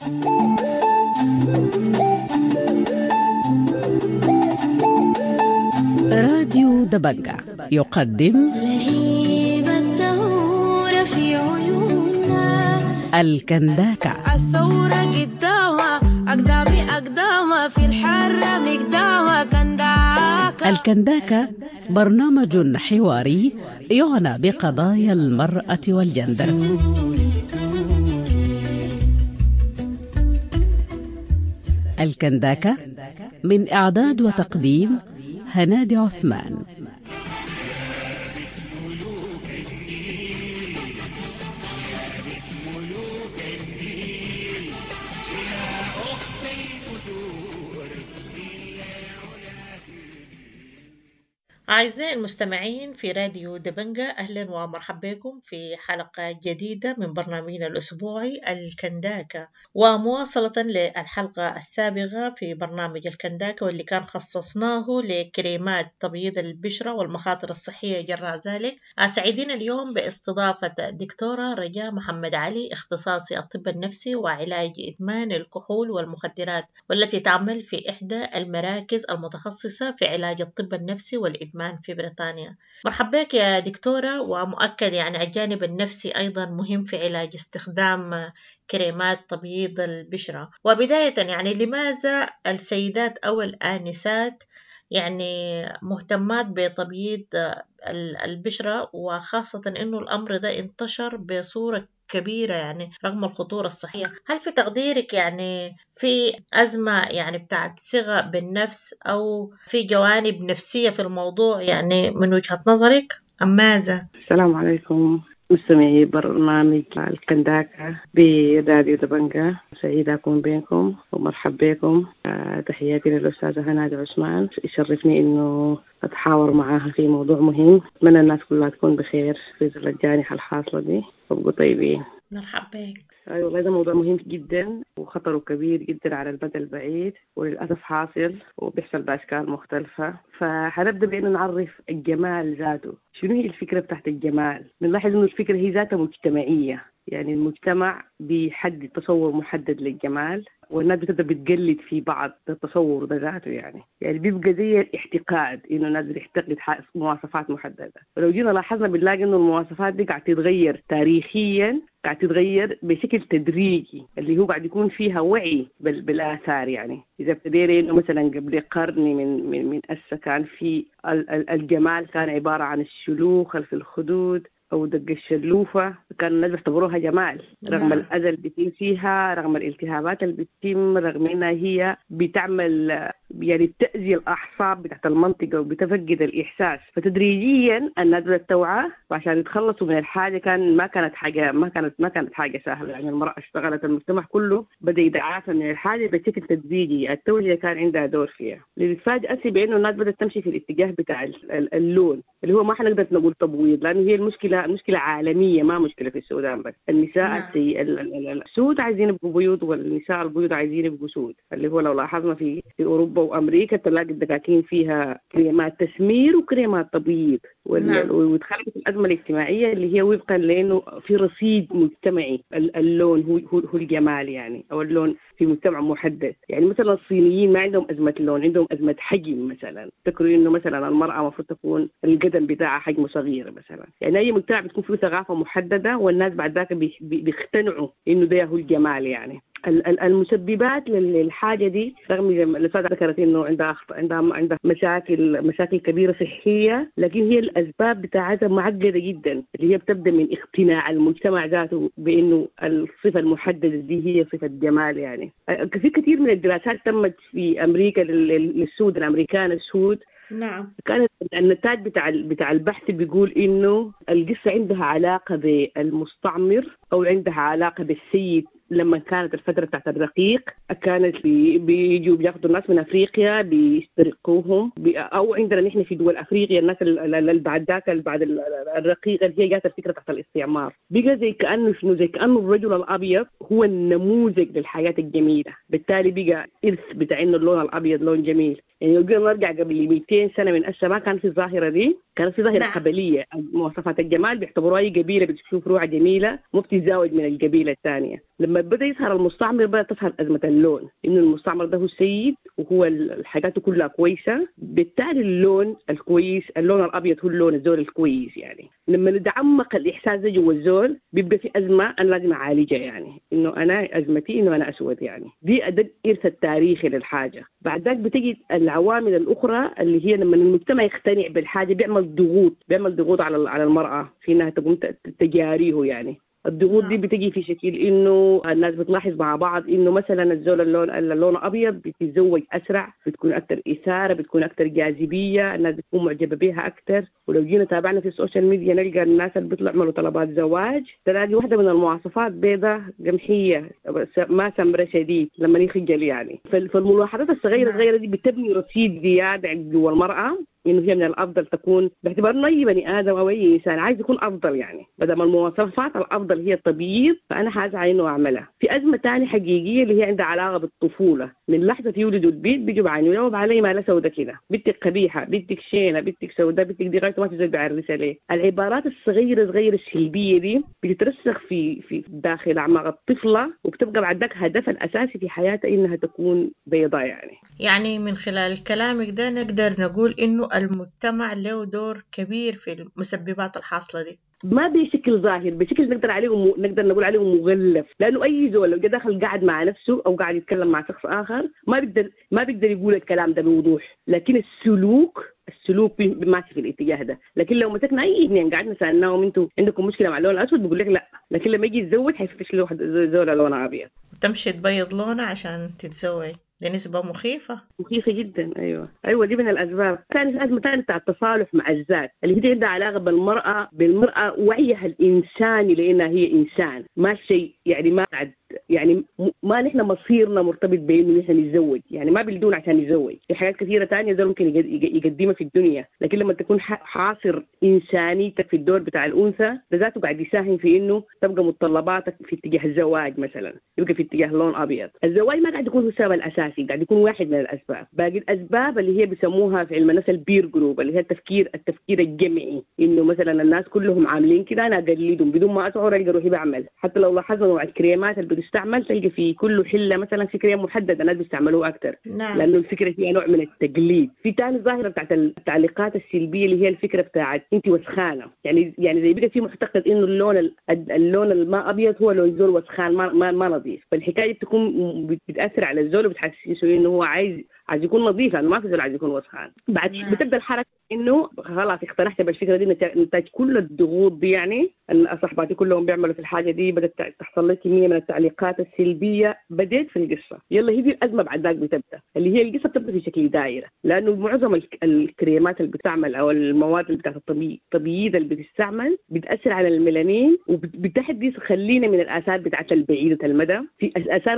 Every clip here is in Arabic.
راديو دبنجة يقدم لهيب الثورة في عيوننا، الكنداكة. الثورة قدامها أقدامها في الحرة مقدامها كنداكة. الكنداكة برنامج حواري يعنى بقضايا المرأة والجندر. الكنداكة من إعداد وتقديم هنادي عثمان. أعزائي المستمعين في راديو دبنجة، أهلا ومرحبا بكم في حلقة جديدة من برنامجنا الأسبوعي الكنداكة، ومواصلة للحلقة السابقة في برنامج الكنداكة واللي كان خصصناه لكريمات تبييض البشرة والمخاطر الصحية جراء ذلك. سعيدين اليوم باستضافة دكتورة رجاء محمد علي، اختصاصي الطب النفسي وعلاج إدمان الكحول والمخدرات، والتي تعمل في إحدى المراكز المتخصصة في علاج الطب النفسي والإدمان في بريطانيا. مرحبا بك يا دكتورة، ومؤكد يعني الجانب النفسي أيضا مهم في علاج استخدام كريمات تبييض البشرة. وبداية يعني لماذا السيدات أو الآنسات يعني مهتمات بتبييض البشرة، وخاصة إنه الأمر ده انتشر بصورة كبيرة يعني رغم الخطورة الصحية؟ هل في تقديرك يعني في أزمة يعني بتاعت صغة بالنفس أو في جوانب نفسية في الموضوع يعني من وجهة نظرك أم ماذا؟ السلام عليكم مستمعي برنامج الكنداكة براديو دبنجة، سعيدة أكون بينكم ومرحبا بكم. تحياتي للأستاذة هنادي عثمان، يشرفني إنه أتحاور معاها في موضوع مهم. أتمنى الناس كلها تكون بخير في ظل الجائحة الحاصلة دي وابقوا طيبين. مرحبا. أيوة والله، ده موضوع مهم جدا وخطره كبير جدا على المدى البعيد، وللأسف حاصل وبيحصل بأشكال مختلفة. فحنبدأ بأنه نعرف الجمال ذاته. شنو هي الفكرة بتاعت الجمال؟ بنلاحظ إنه الفكرة هي ذاتها مجتمعية، يعني المجتمع بيحدد تصور محدد للجمال، والناس بتبدأ بتقلد في بعض التصور ده ذاته. يعني بيبقى زي الاعتقاد إنه الناس بتعتقد مواصفات محددة، ولو جينا لاحظنا بنلاقي إنه المواصفات دي قاعد تتغير تاريخيا، قاعد تتغير بشكل تدريجي، اللي هو قاعد يكون فيها وعي بالآثار. يعني إذا ابتدينا إنه مثلا قبل قرن من أسا كان في الجمال كان عبارة عن الشلوخ في الخدود أو دق الشلوفة، كان الناس بيعتبروها جمال رغم الأذى اللي بيتم فيها، رغم الالتهابات اللي بتتم، رغم إنها هي بتعمل يعني بتأذي الأعصاب بتاعت المنطقة وبتفقد الإحساس. فتدريجيا الناس بالتوعى وعشان يتخلصوا من الحاجة كان ما كانت حاجة سهلة. يعني المرأة اشتغلت، المجتمع كله بدأ يتعافى من الحاجة بشكل تدريجي، التوعية كان عندها دور فيها. للفاجأة بأنه الناس بدأت تمشي في الاتجاه بتاع اللون، اللي هو ما حنقدر نقول تبويض، لأنه هي مشكلة عالمية، ما مشكلة في السودان بس. النساء السود عايزين يبقوا بيوض، والنساء البيوض عايزين يبقوا سود. اللي هو لو لاحظنا في أوروبا وأمريكا تلاقي الدكاكين فيها كريمات تسمير وكريمات تبييض، وتخلق الأزمة الاجتماعية اللي هي وفقا لأنه في رصيد مجتمعي. اللون هو الجمال يعني، أو اللون في مجتمع محدد. يعني مثلا الصينيين ما عندهم أزمة لون، عندهم أزمة حجم. مثلا تذكروا إنه مثلا المرأة المفروض تكون القدم بتاعها حجمه صغير مثلا. يعني أي مجتمع بتكون فيه ثقافة محددة، والناس بعد ذاك بيقتنعوا إنه ده هو الجمال. يعني المسببات للحاجة دي، رغم الأستاذة ذكرت إنه عندها مشاكل كبيرة صحية، لكن هي الأسباب بتاعتها معقدة جدا، اللي هي بتبدأ من اقتناع المجتمع ذاته بإنه الصفة المحددة دي هي صفة جمال. يعني في كثير من الدراسات تمت في أمريكا للسود، الأمريكان السود. نعم. كانت النتاج بتاع البحث بيقول إنه القصة عندها علاقة بالمستعمر أو عندها علاقة بالسيد. لما كانت الفترة بتاعت الرقيق كانت بيجوا بياخدوا الناس من أفريقيا بيسترقوهم، أو عندنا نحن في دول أفريقيا الناس اللي بعد ذاك بعد الرقيق اللي هي جات الفكرة بتاعت الاستعمار، بقى زي كأنه الرجل الأبيض هو النموذج للحياة الجميلة. بالتالي بقى إرث بتاع إنه اللون الأبيض لون جميل. يعني لو جينا نرجع قبل 200 سنة من ما كان في الظاهرة دي، كانت في ظاهرة قبلية. مواصفات الجمال بيعتبروها أي قبيلة بتشوف روحها جميلة مو بتتزاوج من القبيلة الثانية. لما بدا يظهر المستعمر بدات تظهر ازمه اللون، انه المستعمر ده هو السيد وهو الحاجات كلها كويسه، بالتالي اللون الكويس، اللون الابيض هو اللون الزول الكويس يعني. لما نتعمق الاحساس ده جوا الزول بيبقى في ازمه انا لازم اعالجها، يعني انه انا ازمتي انه انا اسود يعني. دي الارث التاريخي للحاجه. بعد ذلك بتجي العوامل الاخرى اللي هي لما المجتمع يقتنع بالحاجه بيعمل ضغوط على المراه في انها تقوم تجاريه يعني. الضغوط دي بتجي في شكل انه الناس بتلاحظ مع بعض انه مثلا الزول اللون ابيض بيتزوج اسرع، بتكون اكثر اثاره، بتكون اكثر جاذبيه، الناس بتكون معجبه بها اكثر. ولو جينا تابعنا في السوشيال ميديا نلقى الناس اللي بيطلعوا يعملوا طلبات زواج تلاقي واحده من المواصفات بيضة قمحيه ما سمره شديد لما يخجل يعني. فالملاحظات الصغيره دي بتبني رصيد زياده جوا المراه انه هي من الافضل تكون، باعتبار انه اي بني ادم او اي انسان عايز يكون افضل يعني. بدل ما المواصفات الافضل هي التبييض فانا حاسعى انه اعملها. في ازمه ثانيه حقيقيه اللي هي عندها علاقه بالطفوله. من لحظه يولدوا البيت بيجوا بعينوا يوم علي ما لا سودة كده، بنتك قبيحه، بنتك شينه، بنتك سوداء، بنتك دي غايه ما تزول بعرسها ليه. العبارات الصغيره السلبيه دي بتترسخ في داخل اعماق الطفله، وبتبقى بعد ذاك هدفها الاساسي في حياتها انها تكون بيضاء يعني. يعني من خلال كلامك ده نقدر نقول إنه المجتمع له دور كبير في المسببات الحاصلة دي. ما بشكل ظاهر، بشكل نقدر نقول عليه مغلف، لانه اي زول لو جا داخل قاعد مع نفسه او قاعد يتكلم مع شخص اخر ما بيقدر يقول الكلام ده بوضوح، لكن السلوك ماشي في الاتجاه ده. لكن لو مسكنا اي اثنين قعدنا سالناهم انتم عندكم مشكله مع اللون الاسود بيقول لك لا، لكن لما يجي يتزوج حيفتش له واحد زول لون ابيض وتمشي تبيض لونه عشان تتزوج، دي نسبة مخيفة جدا. ايوه دي من الاسباب. ثاني ازمه ثانيه بتاع التصالح مع الذات اللي هي عندها علاقه بالمراه وعيها الانساني لانها هي انسان، ما شيء يعني ما يعني ما نحن مصيرنا مرتبط بانه نحن نتزوج، يعني ما بيلدون عشان نتزوج. في حاجات كثيره ثانيه زول ممكن يقدمها في الدنيا، لكن لما تكون حاصر انسانيتك في الدور بتاع الانثى ذاته قاعد يساهم في انه تبقى متطلباتك في اتجاه الزواج مثلا يبقى في اتجاه لون ابيض. الزواج ما قاعد يكون هو السبب الاساسي، قاعد يكون واحد من الاسباب. باقي الاسباب اللي هي بيسموها في علم النفس البير جروب، اللي هي التفكير الجمعي، انه مثلا الناس كلهم عاملين كده انا اقلدهم بدون ما اشعر القى روحي بعمل. حتى لو لاحظنا نوع الكريمات اللي بتستعمل تلقى في كل حله مثلا في كريم محدد الناس بيستعملوه اكثر. نعم. لانه الفكره فيها نوع من التقليد. في ثاني ظاهره بتاعت التعليقات السلبيه اللي هي الفكره بتاعت انت وسخانه، يعني زي بقى في معتقد انه اللون الما ابيض هو لون زول وسخان ما نظيف. فالحكايه بتكون بتاثر على الزول وبتحسسه انه هو عايز يكون نظيف، لانه ما في زول عايز يكون وسخان. بعد بتبدا الحركه انه خلاص اقتنعت بالفكره دي نتاج كل الضغوط دي، يعني صاحباتي كلهم بيعملوا في الحاجه دي، بدات تحصل لي كميه من التعليقات السلبيه. بديت في القصه يلا هي دي الازمه بعد ذاك بتبدا، اللي هي القصه بتبدا في شكل دائره، لانه معظم الكريمات اللي بتستعمل او المواد اللي بتاعت التبييض اللي بتستعمل بتاثر على الميلانين وبتحدي خلينا من الاثار بتاعت البعيده المدى. في اثار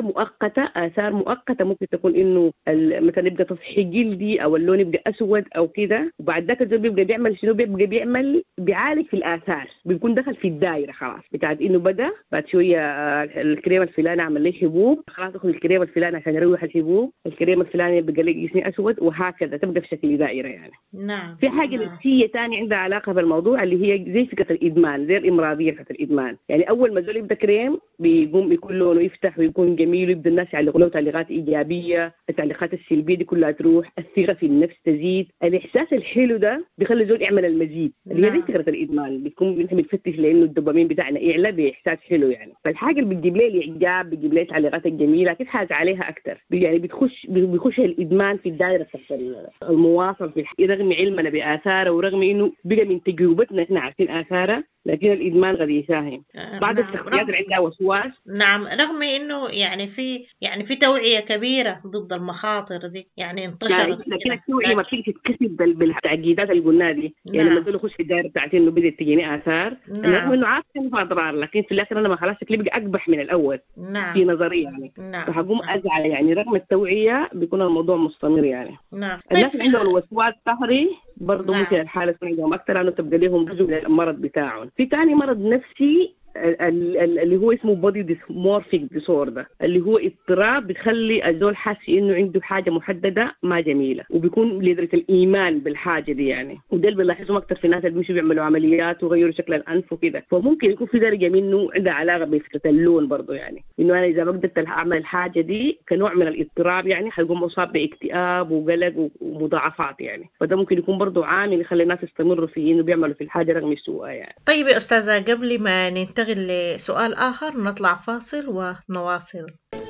مؤقته ممكن تكون انه مثلا يبقى تصحي جلدي او اللون يبقى اسود او كده، وبعد ذاك الزول بيبقى بيعمل شنو؟ بيعالج في الاثار، بيكون دخل في الدائره خلاص بتاعت انه بدا بعد شويه الكريم الفلاني عمل لي حبوب، خلاص اخذ الكريم الفلاني عشان يروح الحبوب، الكريم الفلاني بقى لي جسمي اسود، وهكذا تبدا في شكل دائره يعني. نعم. في حاجه نفسيه ثانيه عندها علاقه بالموضوع اللي هي زي فكره الادمان، زي الامراضيه بتاعت الادمان. يعني اول ما الزول يبدا كريم بيقوم يكون لونه يفتح ويكون جميل ويبدا الناس يعلقوا له تعليقات ايجابيه، التعليقات السلبيه دي كلها تروح، الثقه في النفس تزيد، الاحساس الحلو ده بيخلي الزول يعمل المزيد اللي هي زي فكره الادمان. بتكون نحن بنفتش لانه الدوبامين بتاعنا يعلى باحساس حلو يعني. فالحاجه اللي بتجيب لي الاعجاب بتجيب لي التعليقات الجميله تبحث عليها اكثر، يعني بيخش الادمان في الدائره بتاعت المواصل في رغم علمنا باثاره ورغم انه بقى من تجربتنا احنا عارفين اثاره، لكن الادمان قد يساهم. بعض الشخصيات اللي عندها وسواس نعم، رغم انه يعني في توعية كبيرة ضد المخاطر دي، يعني انتشرت، لكن التوعية ما بتيجي تتكسب بالتعقيدات اللي قلنا دي. يعني لما تقول خش في الدائره بتاعت انه بدات تجيني اثار، رغم انه عارف انه في اضرار، لكن في الاخر انا ما خلاص شكلي بقى اقبح من الاول. في نظريه يعني. فحقوم ازعل يعني رغم التوعيه بيكون الموضوع مستمر يعني. الناس اللي عندهم الوسواس القهري برضه ممكن الحالة تكون عندهم أكثر، لأنه تبقى لهم جزء من المرض بتاعهم. في تاني مرض نفسي اللي هو اسمه body dysmorphic disorder، اللي هو اضطراب بتخلي الزول حاسس انه عنده حاجه محدده ما جميله، وبيكون لدرجه الايمان بالحاجه دي يعني. وده اللي بنلاحظهم اكثر في الناس اللي بيمشوا بيعملوا عمليات وغيروا شكل الانف وكده. فممكن يكون في درجه منه عندها علاقه بفكره اللون برضه يعني، انه انا اذا ما قدرت اعمل الحاجه دي كنوع من الاضطراب يعني حيكون مصاب باكتئاب وقلق ومضاعفات يعني. فده ممكن يكون برضه عامل يخلي الناس يستمروا في انه بيعملوا في الحاجه رغم السوء يعني. طيب يا أستاذة، قبل ما ننتقل لسؤال آخر نطلع فاصل ونواصل.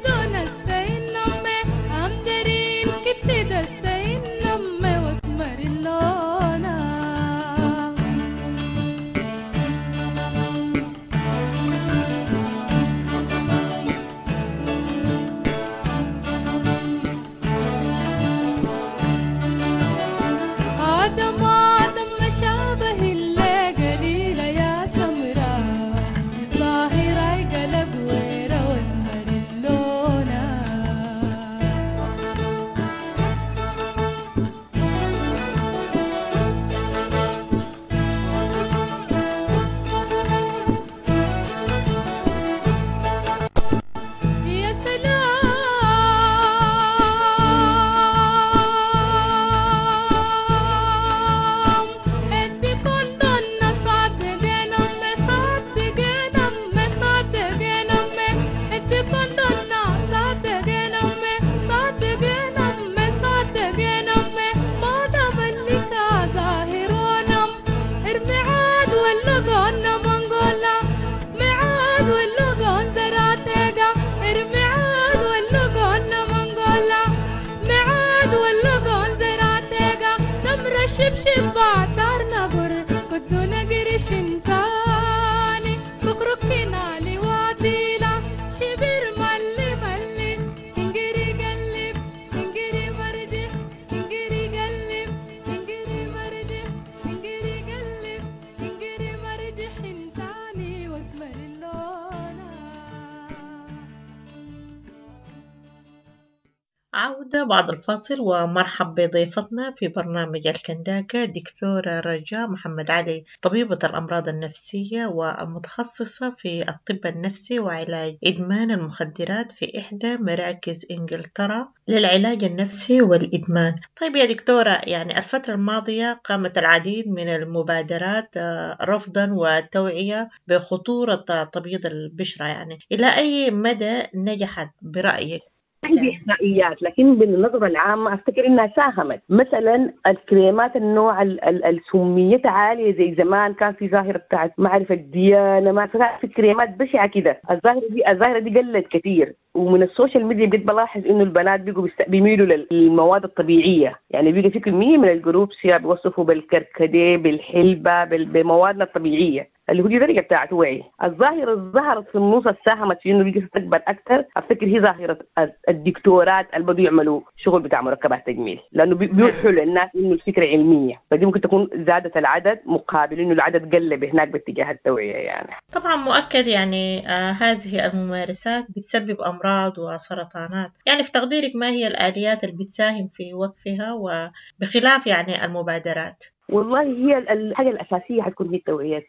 عودة بعد الفاصل، ومرحب بضيفتنا في برنامج الكنداكة دكتورة رجاء محمد علي، طبيبة الأمراض النفسية والمتخصصة في الطب النفسي وعلاج إدمان المخدرات في إحدى مراكز إنجلترا للعلاج النفسي والإدمان. طيب يا دكتورة، يعني الفترة الماضية قامت العديد من المبادرات رفضا وتوعية بخطورة تبييض البشرة، يعني إلى أي مدى نجحت برأيك؟ عندي إحصائيات، لكن بالنظرة العامة أفتكر إنها ساهمت. مثلا الكريمات النوع السميتها عالية زي زمان، كان في ظاهرة بتاعت معرفة الديانة، ما في كريمات بشعة كده. الظاهرة دي قلت كثير. ومن السوشيال ميديا بقيت بلاحظ إنه البنات بيجوا بيميلوا للمواد الطبيعية، يعني بيجي في كمية من الجروبس بيوصفوا بالكركديه بالحلبة بموادنا الطبيعية اللي هو دي درجة بتاعت وعي. الظاهرة ظهرت في النص ساهمت في إنه بيجي تكبر أكثر. أفتكر هي ظاهرة الدكتورات اللي بدوا يعملوا شغل بتاع مركبات تجميل، لأنه بيوحوا للناس إنه الفكرة علمية، فدي ممكن تكون زادت العدد مقابل إنه العدد قل هناك باتجاه التوعية يعني. طبعا مؤكد يعني هذه الممارسات بتسبب أمراض وسرطانات، يعني في تقديرك ما هي الآليات اللي بتساهم في وقفها وبخلاف يعني المبادرات؟ والله هي الحاجة الأساسية حتكون هي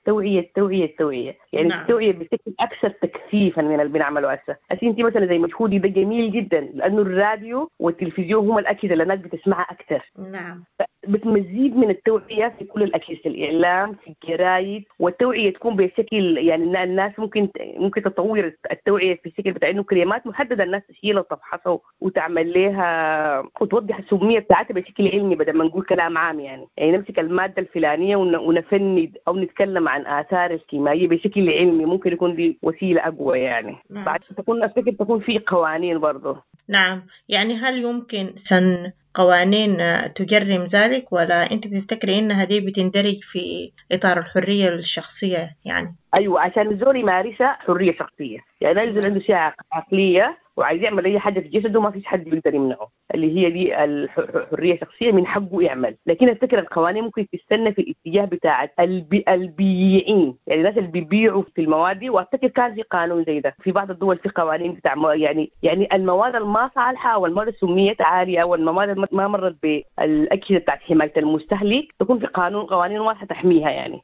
التوعية يعني. نعم. التوعية بشكل أكثر تكثيفا من اللي بنعمله هسه. أنت مثلا زي مجهودي ده جميل جدا، لأنه الراديو والتلفزيون هم الأجهزة اللي الناس بتسمعها أكثر. نعم. بتمزيد من التوعية في كل الأجهزة، الإعلام، في الجرايد، والتوعية تكون بشكل يعني الناس ممكن تطور التوعية في الشكل بتاع إنه كلمات محددة الناس تشيلها وتفحصها وتعمل لها وتوضح السمية بتاعتها بشكل علمي بدل ما نقول كلام عام يعني نمسك المادة الفلانية ونفند أو نتكلم عن آثار الكيميائية بشكل علمي. ممكن يكون دي وسيلة أقوى يعني. نعم. بعد تكون في قوانين برضه. نعم، يعني هل يمكن سن قوانين تجرم ذلك، ولا أنت بتفتكري إنها دي بتندرج في إطار الحرية الشخصية يعني؟ أيوة، عشان الزول يمارسها حرية شخصية، يعني الزول عنده شيء عقلية وعايز يعمل أي حاجة في جسده ما فيش حد بيقدر يمنعه، اللي هي دي الحرية الشخصية، من حقه يعمل. لكن الفكرة القوانين ممكن تستنى في الاتجاه بتاع البياعين، يعني الناس اللي بيبيعوا في المواد دي. وافتكر كان في قانون زي ده في بعض الدول، في قوانين بتاع يعني المواد الما صالحة او المواد السمية عالية او المواد ما مرت بالاجهزة بتاعت حماية المستهلك، تكون في قوانين واضحة تحميها يعني.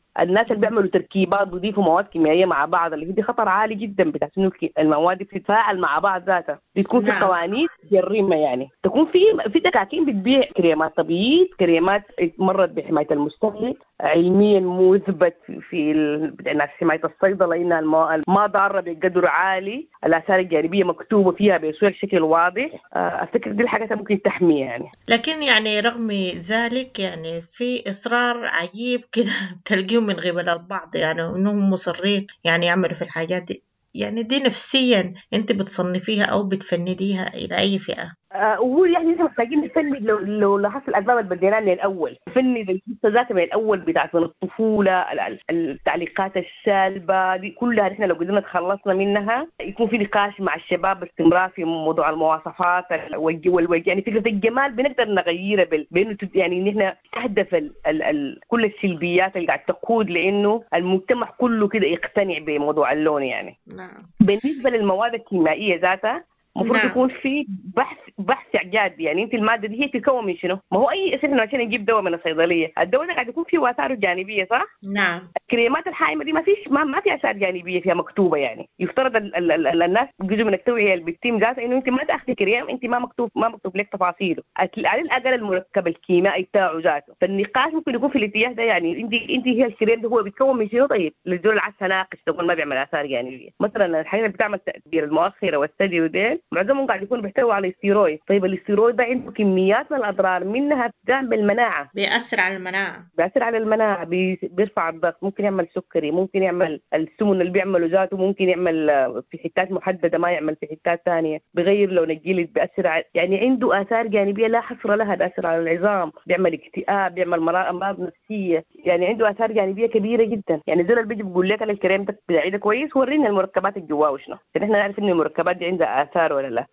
الناس اللي بيعملوا تركيبات بيضيفوا مواد كيميائيه مع بعض اللي دي خطر عالي جدا بتاع انه المواد دي بتتفاعل مع بعض ذاتها. دي تكون في قوانين جريمه، يعني تكون في دكاكين بتبيع كريمات تبييض، كريمات مرت بحمايه المستهلك، علميا مثبت في ناس حمايه الصيدله انها ما ضاره بقدر عالي، الاثار الجانبيه مكتوبه فيها بشكل واضح. افتكر دي الحاجات ممكن تحمي يعني. لكن يعني رغم ذلك يعني في إصرار عجيب كده تلقيهم من قبل البعض، يعني إنهم مصرين يعني يعملوا في الحاجات دي. يعني دي نفسيا أنت بتصنفيها أو بتفنديها إلى أي فئة؟ وهو يعني نحن محتاجين نفند لو لاحظت الاسباب اللي بديناها من الاول، نفند القصه ذاتها من الاول بتاعت من الطفوله، التعليقات السالبه دي كلها نحن لو قدرنا تخلصنا منها يكون في نقاش مع الشباب باستمرار في موضوع المواصفات والوجه. يعني فكره الجمال بنقدر نغيرها بانه يعني نحن نستهدف كل السلبيات اللي قاعد تقود لانه المجتمع كله كده يقتنع بموضوع اللون. يعني بالنسبه للمواد الكيميائيه ذاتها المفروض يكون في بحث اعجاز. يعني انت الماده دي هي تتكون من شنو؟ ما هو اي اسم عشان نجيب دواء من الصيدليه، الدواء ده قاعد يكون فيه اثاره جانبيه صح؟ نعم. الكريمات الحائمه دي ما في اثار جانبيه فيها مكتوبه. يعني يفترض الناس جزء من التوعيه اللي بتتم ذاتها انه انت ما تاخذي كريم انت ما مكتوب لك تفاصيله، على الاقل المركب الكيميائي بتاعه ذاته. فالنقاش ممكن يكون في الاتجاه ده. يعني انت هي الكريم ده هو بيتكون من شنو؟ طيب للزول اللي عايز تناقش تقول ما بيعمل اثار جانبيه، مثلا الحاجات اللي بتعمل تاثير المؤخره والثدي وديل معظمهم قاعد يكون بيحتوي على الاستيرويد. طيب الاستيرويد ده عنده كميات من الاضرار، منها بتعمل مناعه، بيأثر على المناعه، بيرفع الضغط، ممكن يعمل سكري، ممكن يعمل السمن اللي بيعمله ذاته، ممكن يعمل في حتات محدده ما يعمل في حتات ثانيه، بيغير لون الجلد، بيأثر يعني عنده اثار جانبيه لا حصر لها، بيأثر على العظام، بيعمل اكتئاب، بيعمل امراض نفسيه. يعني عنده اثار جانبيه كبيره جدا. يعني دول اللي بيجي بيقول لك انا الكريم ده بتاعي ده كويس، ورينا المركبات اللي جواه وشنو عشان احنا نعرف ان المركبات دي عندها اثار ولا لا.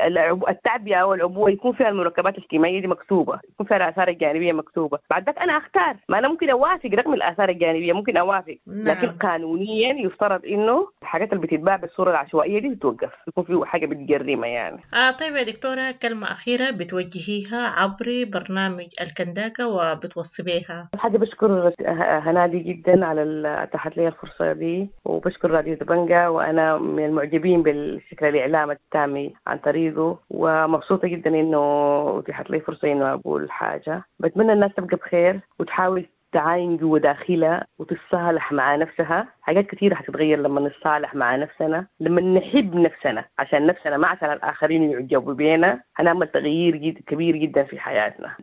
التعبئه او العبوه يكون فيها المركبات الكيميائيه دي مكتوبه، يكون فيها الاثار الجانبيه مكتوبه. بعد ذلك انا اختار، ما انا ممكن اوافق رغم الاثار الجانبيه، ممكن اوافق. لكن قانونيا يفترض انه الحاجات اللي بتتباع بالصوره العشوائيه دي بتوقف، يكون في حاجه بتجرمها يعني. طيب يا دكتوره، كلمه اخيره بتوجهيها عبر برنامج الكنداكا وبتوصي بيها؟ حاجه بشكر هنادي جدا على اتاحت لي الفرصه دي، وبشكر راديو دبنجا، وانا من المعجبين بالفكره الاعلام التامي عن طريقه، ومبسوطه جدا انه اتاحت لي فرصه انه اقول حاجه. بتمنى الناس تبقى بخير وتحاول تعاين جوا داخلها وتتصالح مع نفسها. حاجات كثيرة هتتغير لما نتصالح مع نفسنا، لما نحب نفسنا عشان نفسنا ما عشان الآخرين يعجبوا بينا، هنعمل تغيير كبير جدا في حياتنا.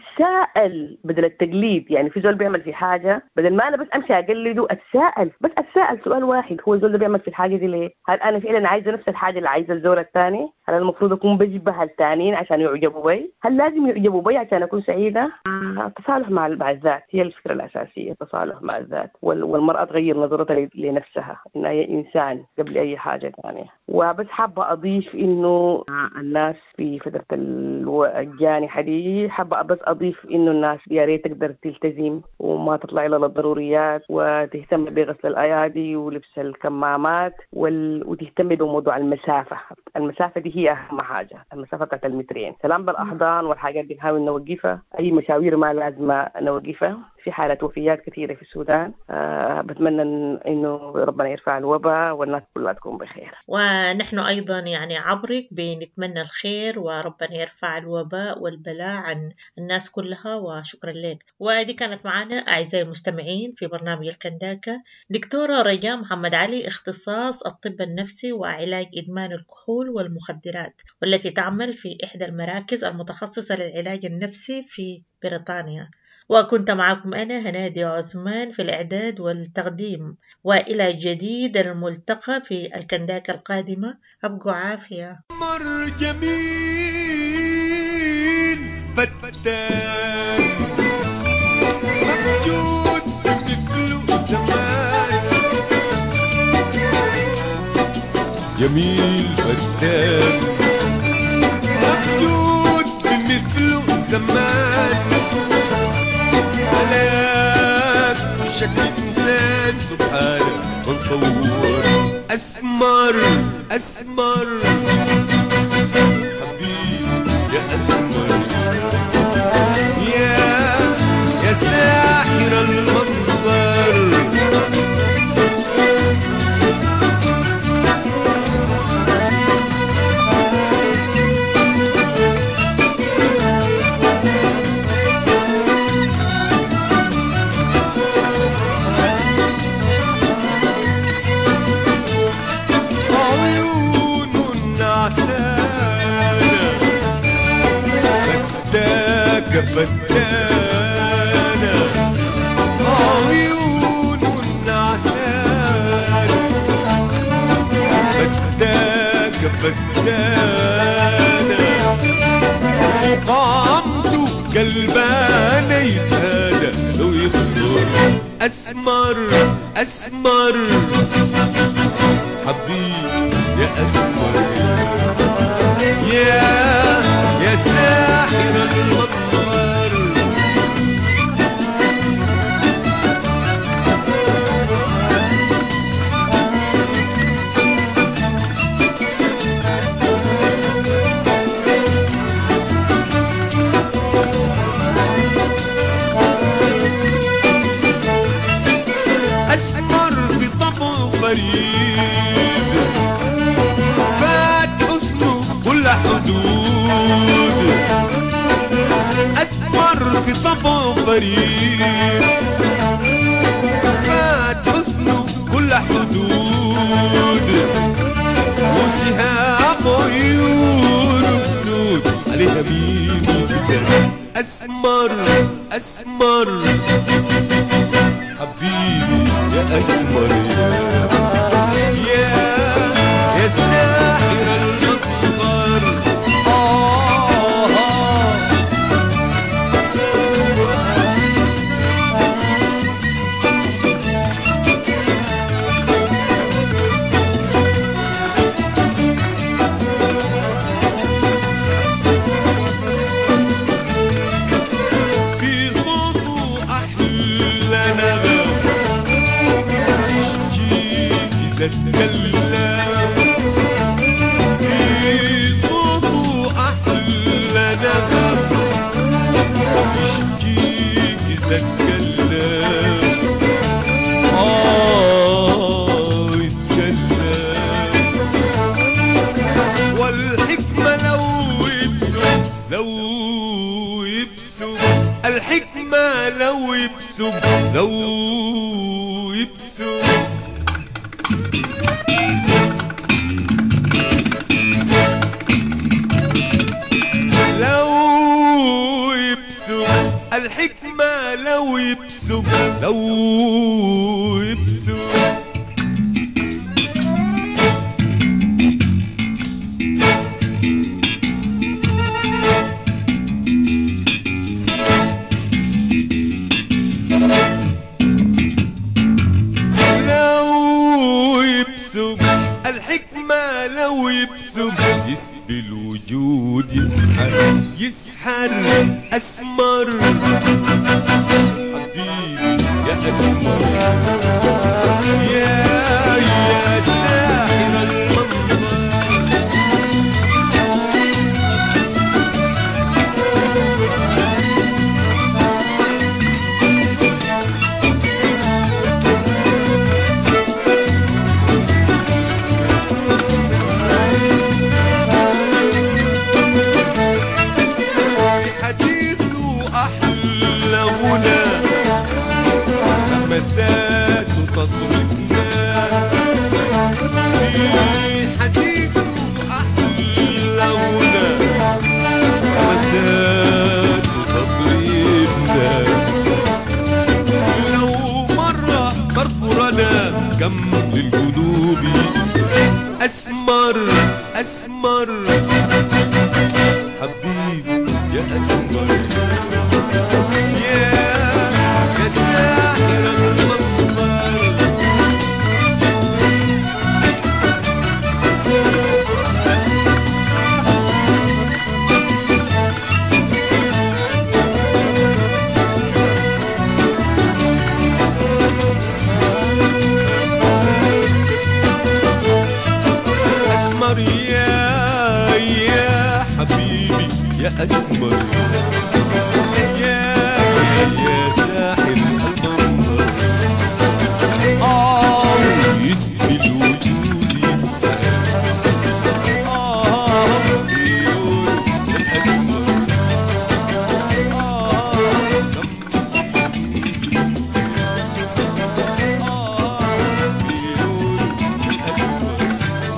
نتساءل بدل التقليد. يعني في زول بيعمل في حاجة، بدل ما أنا بس أمشي أقلده، أتساءل سؤال واحد: هو الزول ده بيعمل في الحاجة دي ليه؟ هل أنا فعلا عايزة نفس الحاجة اللي عايزة الزول الثاني؟ هل المفروض أكون بشبه الثانيين عشان يعجبوا بي؟ هل لازم يعجبوا بي عشان أكون سعيدة؟ التصالح مع الذات هي الفكرة الأساسية، التصالح مع الذات، والمرأة تغير نظرتها لنفسها إنها إنسان قبل أي حاجة ثانية. وبس حابة أضيف إنه الناس في فترة الجانحة دي، حابة بس أضيف إنه الناس يا ريت تقدر تلتزم وما تطلع إلى الضروريات، وتهتم بغسل الأيادي ولبس الكمامات، وتهتم بموضوع المسافة دي هي أهم حاجة، المسافة بتاعت المترين. سلام بالأحضان والحاجات دي نحاول نوقفها، أي مشاوير ما لازم نوقفها. في حالة وفيات كثيرة في السودان. بتمنى إنه ربنا يرفع الوباء والناس كلها تكون بخير. ونحن أيضا يعني عبرك بنتمنى الخير وربنا يرفع الوباء والبلاء عن الناس كلها، وشكرا لك. ودي كانت معنا أعزائي المستمعين في برنامج الكنداكا دكتورة رجاء محمد علي، اختصاص الطب النفسي وعلاج إدمان الكحول والمخدرات، والتي تعمل في إحدى المراكز المتخصصة للعلاج النفسي في بريطانيا. وكنت معكم أنا هنادي عثمان في الإعداد والتقديم، وإلى جديد الملتقى في الكنداكا القادمة. أبقوا عافية. مر جميل فتان موجود مثله زمان، جميل فتان موجود مثله زمان، شكل إنسان سبحانه ونصور، أسمر حبيبي يا أسمر، يا ساحر المنظر، قامته قلبانا يتهادى لو يخطر أسمر أسمر حبيبي يا أسمر يا ساحر المطر أسمر في طبعه فريد فات حسنه كل حدود أسمر في طبعه فريد فات حسنه كل حدود وسهام عيونه السود عليها مين أسمر أسمر حبيبي يا أسمر يا ساحر المطر في صوته أحلى نغمة تتكلم في صوته أحلى نغم يشجيك تتكلم يتكلم والحكمة لو يبسم الحكمة لو يبسم الحكمة لو يبسم الحكمة لو يبسم يسبي الوجود يسحر أسمر حبيبي يا أسمر يا ساحر المنظر مسات تطربنا في حديثه أحلى غنى مسات تطربنا لو مرة فرفرنا كم للقلوب أسمر أسمر حبيبي يا أسمر يا ساحر أسمر يا حبيبي يا أسمر يا ساحر المنظر يسبي الوجود يسحر عيون الأسمر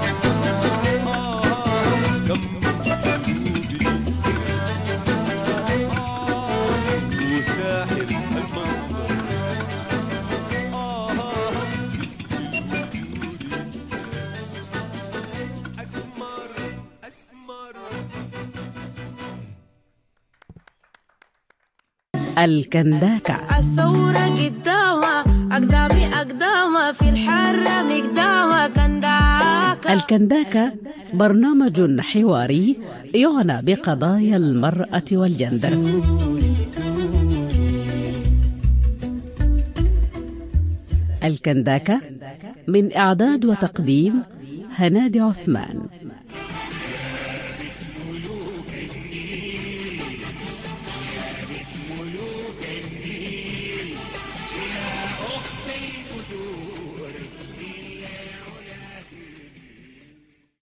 كم الكنداكة. الثورة قدامها أقدامها في الحرة مقدامها كنداكة. الكنداكة برنامج حواري يعنى بقضايا المرأة والجندر. الكنداكة من إعداد وتقديم هنادي عثمان.